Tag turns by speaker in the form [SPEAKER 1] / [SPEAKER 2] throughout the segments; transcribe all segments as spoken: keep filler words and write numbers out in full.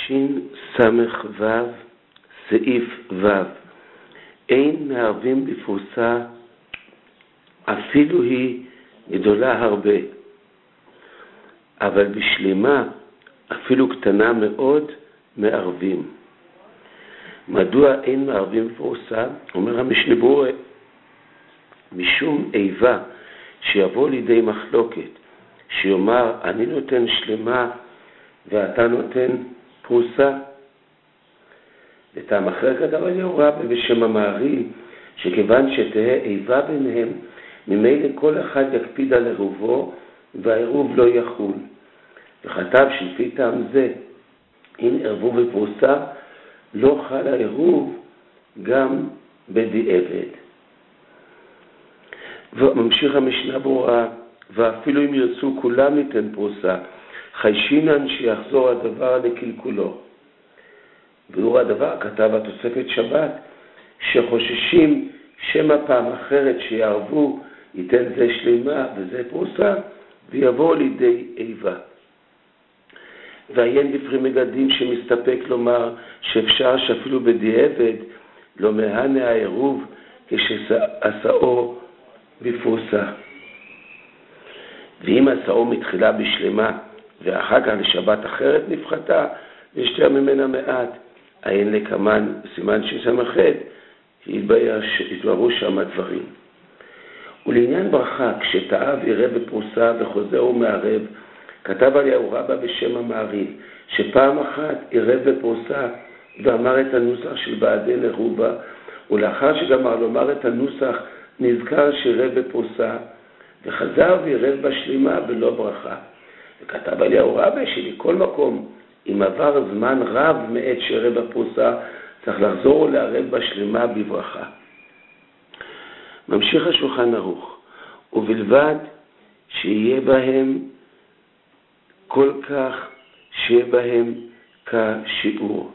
[SPEAKER 1] שין סמך וו, סעיף וו. אין מערבים בפרוסה, אפילו היא גדולה הרבה, אבל בשלמה, אפילו קטנה מאוד, מערבים. מדוע אין מערבים בפרוסה? אומר המשנה ברורה, משום איבה שיבוא לידי מחלוקת, שיאמר אני נותן שלמה ואתה נותן פרוסה. וטעם אחר כתב אליהו רבי בשם המעריל, שכיוון שתהיה איבה ביניהם, ממילא כל אחד יקפיד על עירובו והעירוב לא יחול. וכתב שלפי טעם זה, אם ערבו בפרוסה, לא חל העירוב גם בדיעבד. וממשיך המשנה ברורה, ואפילו אם ירצו כולם ניתן פרוסה, חיישינן שיחזור הדבר לקלקולו. והוא הדבר, כתב התוספת שבת, שחוששים שמה פעם אחרת שיערבו, ייתן זה שלמה וזה פרוסה, ויבוא לידי איבה. ועיין בפרי מגדים שמסתפק לומר שאפשר שאפילו בדיעבד לא מהנה העירוב כשעשאו בפרוסה. ואם עשאו מתחילה בשלמה ואחר כך לשבת אחרת נפחתה ושתיה ממנה מעט, עיין לקמן סימן שסמכת, התבררו שם הדברים. ולעניין ברכה, כשתאב יראה בפרוסה וחוזר ומערב, כתב אליהו רבי בשם המעריל, שפעם אחת יראה בפרוסה ואמר את הנוסח של בעדי לרובה, ולאחר שגמר לומר את הנוסח נזכר שיראה בפרוסה, וחזר ויראה בשלימה ולא ברכה. וכתב אליהו רבי שמכל מקום, אם עבר זמן רב מעת שיראה בפרוסה, צריך לחזור ולערב בשלימה בברכה. ממשיך השולחן ערוך, ובלבד שיהיה בהם כל כך שיהיה בהם כשיעור.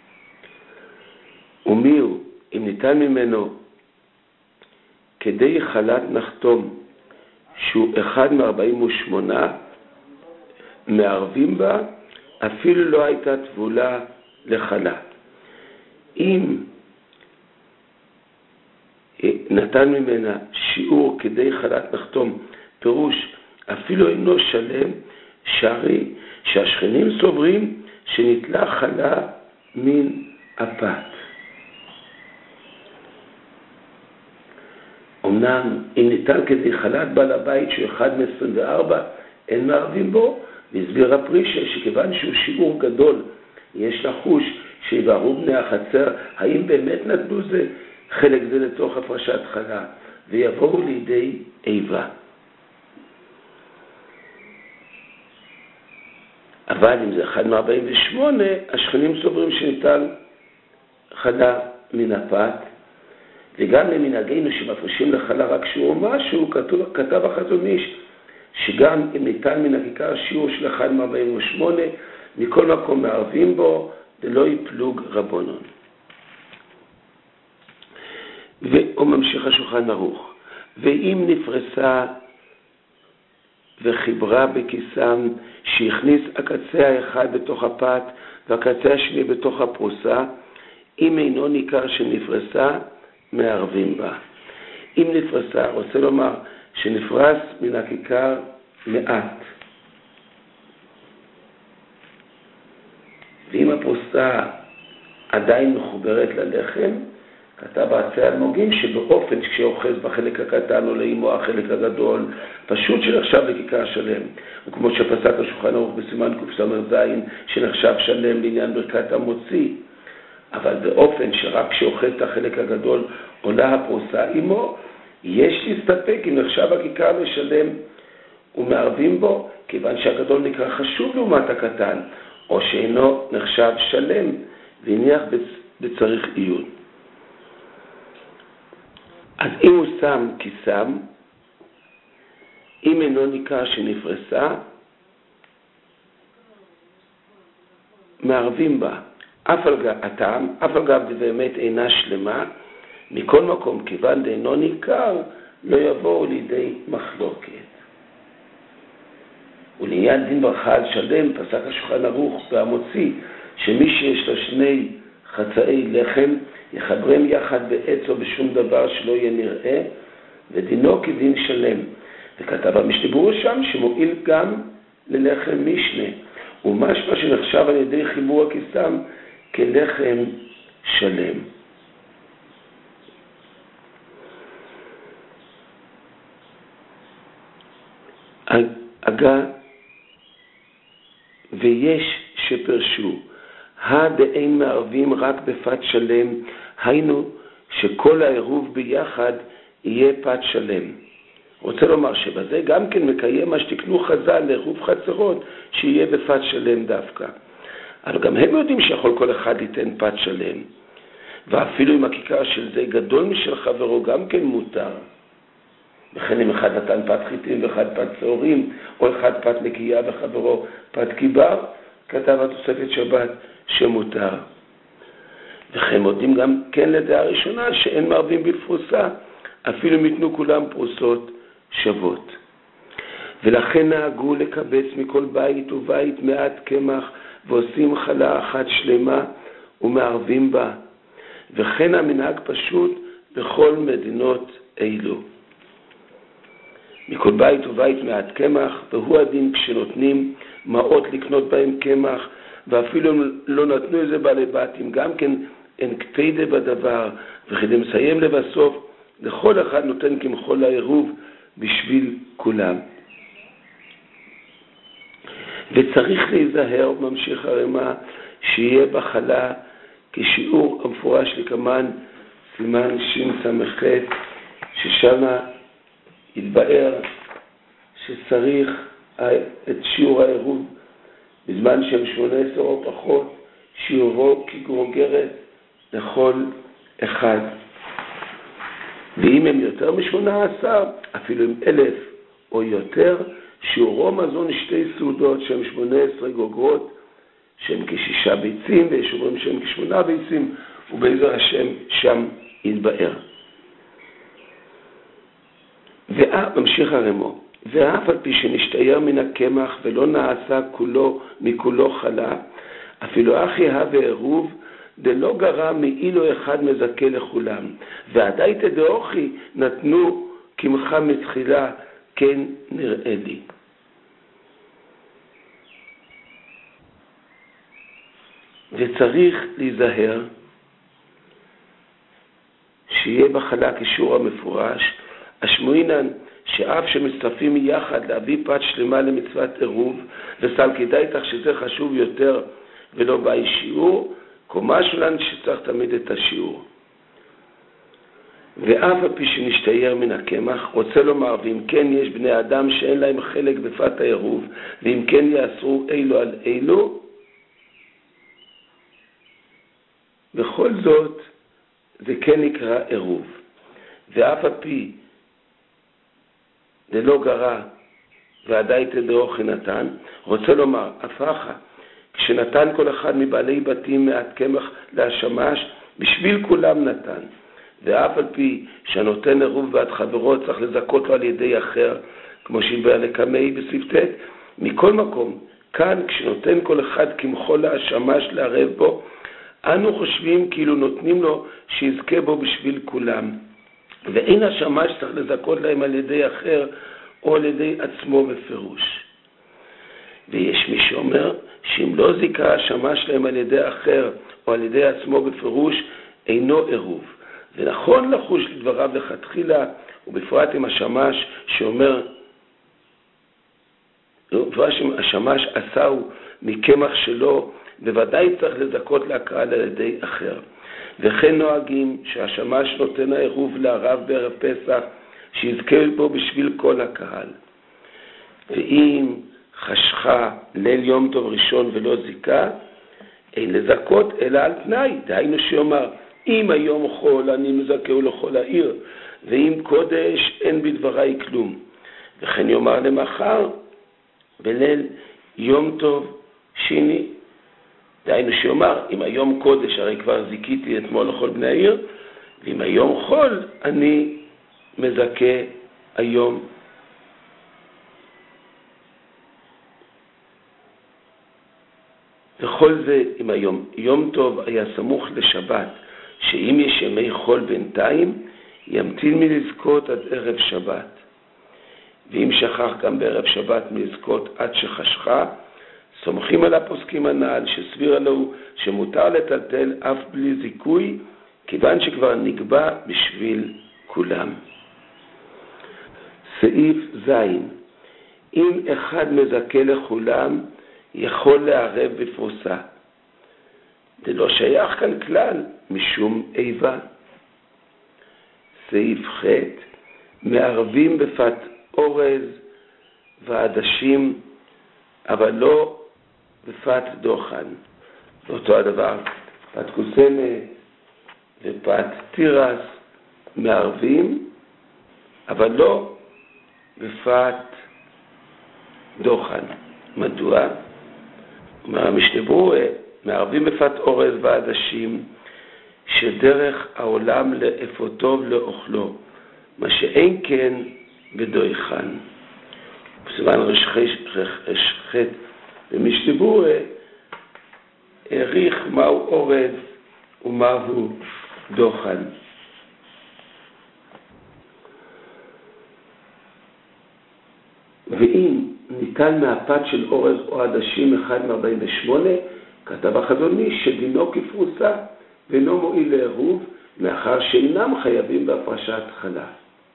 [SPEAKER 1] ומיהו, אם ניתן ממנו כדי חלת נחתום, שהוא אחד מארבעים ושמונה, מערבים בה, אפילו לא הייתה תבולה לחלה. אם נתן ממנה שיעור כדי חלת נחתום, פירוש אפילו אינו שלם, שרי שהשכנים סוברים שנתלה חלה מן הפת. אמנם אם ניתן כדי חלת בעל הבית שהוא אחד מ-עשרים וארבע, אין מערבים בו, והסביר הפרישה שכיוון שהוא שיעור גדול, יש לחוש שיבערו בני החצר, האם באמת נתנו זה חלק זה לתוך הפרשת חלה, ויבואו לידי איבה. אבל אם זה אחד מ-ארבעים ושמונה, השכנים סוברים שניתן חלה מן הפת, וגם למנהגינו שמפרשים לחלה רק שיעור משהו, כתוב, כתב החזון איש, שגם אם ניתן מן הכיכר שיעור של אחד מ-ארבעים ושמונה, מכל מקום מערבים בו, ולא יפלוג רבונון. והוא ממשיך השולחן ערוך. ואם נפרסה וחיברה בכיסם, שהכניס הקצה האחד בתוך הפת, והקצה השני בתוך הפרוסה, אם אינו ניכר שנפרסה, מערבים בה. אם נפרסה, רוצה לומר שנפרס מן הכיכר מעט. ואם הפרוסה עדיין מחוברת ללחם, כתב בעצי אלמוגים שבאופן כשאוחז בחלק הקטן או לאימו החלק הגדול, פשוט שנחשב לכיכר שלם. וכמו שפסק השולחן ערוך בסימן קס"ז שנחשב שלם לעניין ברכת המוציא, אבל באופן שרק כשאוחז את החלק הגדול עולה הפרוסה עמו, יש להסתפק אם נחשב הכיכר לשלם ומערבים בו, כיוון שהגדול נקרא חשוב לעומת הקטן, או שאינו נחשב שלם והניח בצריך עיון. אז אם הוא שם כיסם, אם אינו ניכר שנפרסה, מערבים בה. אף על גב, הטעם, אף על גב באמת אינה שלמה, מכל מקום, כיוון דאינו ניכר, לא יבואו לידי מחלוקת. ולעניין דין ברכה על שלם, פסק השולחן ערוך והמוציא, שמי שיש לו שני חצאי לחם, יחברם יחד בעץ או בשום דבר שלא יהיה נראה, ודינו כדין שלם. וכתב המשנה שם שמועיל גם ללחם משנה, ומשמע שנחשב על ידי חיבור הקיסם כלחם שלם. אגה, ויש שפרשו, הדאין מערבים רק בפת שלם, היינו שכל העירוב ביחד יהיה פת שלם. רוצה לומר שבזה גם כן מקיים מה שתקנו חז"ל לעירוב חצרות, שיהיה בפת שלם דווקא. אבל גם הם יודעים שיכול כל אחד ייתן פת שלם, ואפילו אם הכיכר של זה גדול משל חברו גם כן מותר. וכן אם אחד נתן פת חיטים ואחד פת צהורים, או אחד פת נקייה וחברו פת קיבר, כתב התוספת שבת שמותר. וכן מודים גם כן לדעה ראשונה שאין מערבים בפרוסה, אפילו אם יתנו כולם פרוסות שוות. ולכן נהגו לקבץ מכל בית ובית מעט קמח, ועושים חלה אחת שלמה ומערבים בה. וכן המנהג פשוט בכל מדינות אלו. מכל בית ובית מעט קמח, והוא הדין כשנותנים מעות לקנות בהם קמח, ואפילו לא נתנו איזה בעלי בתים, גם כן אין קפידה בדבר, וכדי מסיים לבסוף, לכל אחד נותן כמחול העירוב בשביל כולם. וצריך להיזהר, ממשיך הרמה, שיהיה בחלה כשיעור המפורש לקמן, סימן שין סמכת, ששמה יתבאר שצריך את שיעור העירוב בזמן שהם שמונה עשר או פחות, שיעורו כגרוגרת לכל אחד. ואם הם יותר משמונה עשר, אפילו עם אלף או יותר, שיעורו מזון שתי סעודות שהם שמונה עשרה גוגרות, שהם כשישה ביצים, ויש אומרים שהם כשמונה ביצים, ובעזר השם שם יתבאר. ואף, ממשיך הרמו, ואף על פי שנשתייר מן הקמח ולא נעשה כולו מכולו חלה, אפילו אחי הווה עירוב, דלא גרע מאילו אחד מזכה לכולם, ועדיי תדאוכי נתנו כמחה מתחילה, כן נראה לי. וצריך להיזהר שיהיה בחלה כשיעור המפורש, השמועינן שאף שמצטרפים יחד להביא פת שלמה למצוות עירוב, וסל כדאי כך שזה חשוב יותר ולא באי שיעור, קומה שלן שצריך תמיד את השיעור. ואף על פי שנשתייר מן הקמח, רוצה לומר, ואם כן יש בני אדם שאין להם חלק בפת העירוב, ואם כן יאסרו אילו על אילו, בכל זאת זה כן נקרא עירוב. ואף על פי דלא גרע ועדיי תדאוכי נתן, רוצה לומר, הפכה, כשנתן כל אחד מבעלי בתים מעט קמח להשמש, בשביל כולם נתן. ואף על פי שהנותן עירוב בעד חברו צריך לזכות לו על ידי אחר, כמו שהתבאר לקמי בספטט, מכל מקום, כאן כשנותן כל אחד כמחול להשמש לערב בו, אנו חושבים כאילו נותנים לו שיזכה בו בשביל כולם. ואין השמש צריך לזכות להם על ידי אחר או על ידי עצמו בפירוש. ויש מי שאומר שאם לא זיקה השמש להם על ידי אחר או על ידי עצמו בפירוש, אינו עירוב. ונכון לחוש לדבריו לכתחילה, ובפרט עם השמש שאומר, השמש עשהו מקמח שלו, בוודאי צריך לזכות להקרל על ידי אחר. וכן נוהגים שהשמש נותן העירוב לערב בערב פסח, שיזכה בו בשביל כל הקהל. ואם חשכה ליל יום טוב ראשון ולא זיקה, אין לזכות אלא על תנאי. דהיינו שיאמר, אם היום חול אני מזכהו לכל העיר, ואם קודש אין בדבריי כלום. וכן יאמר למחר בליל יום טוב שני. דהיינו שיאמר, אם היום קודש הרי כבר זיקיתי אתמול לכל בני העיר, ואם היום חול אני מזכה היום. וכל זה עם היום. יום טוב היה סמוך לשבת, שאם יש ימי חול בינתיים, ימתין מלזכות עד ערב שבת. ואם שכח גם בערב שבת מלזכות עד שחשכה, סומכים על הפוסקים הנ"ל שסביר לנו שמותר לטלטל אף בלי זיכוי, כיוון שכבר נקבע בשביל כולם. סעיף זין, אם אחד מזכה לכולם, יכול לערב בפרוסה. זה לא שייך כאן כלל משום איבה. סעיף ח', מערבים בפת אורז ועדשים, אבל לא בפת דוחן. זה אותו הדבר, פת קוסמת ופת תירס מערבים, אבל לא בפת דוחן. מדוע? אומר המשנה ברורה, מערבים בפת אורז ועדשים, שדרך העולם לאפותו ולאוכלו, מה שאין כן בדויחן. בסימן רשחת במשנה ברורה, העריך מהו אורז ומהו דוחן. ואם ניתן מהפת של אורז או עדשים אחד מ-ארבעים ושמונה, כתב החזון איש שדינו כפרוסה ואינו מועיל לעירוב, מאחר שאינם חייבים בהפרשת חלה.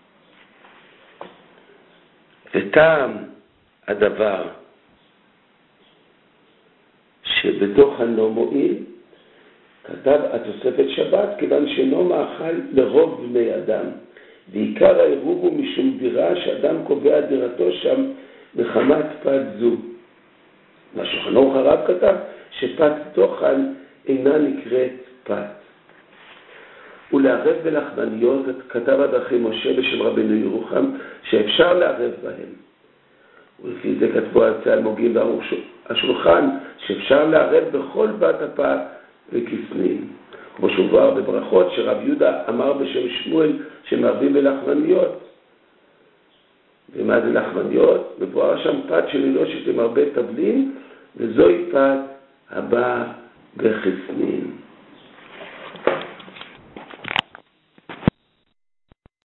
[SPEAKER 1] וטעם הדבר שבדוחן לא מועיל, כתב התוספת שבת, כיוון שאינו מאכל לרוב בני אדם, ועיקר העירוב הוא משום דירה שאדם קובע דירתו שם מחמת פת זו. מה שולחן ערוך הרב כתב שפת דוחן אינה נקראת פת. ולערב בלחמניות כתב הדרכי משה בשם רבנו ירוחם שאפשר לערב בהם. ולפי זה כתבו על צהל מוגים בערוך השולחן שאפשר לערב בכל בת הפת וכסנין. כמו שהובהר בברכות שרב יהודה אמר בשם שמואל שמערבים בלחמניות. ומה זה לחמניות? מבואר שם פת שלילושת עם הרבה תבלין, וזוהי פת הבאה בחסנין.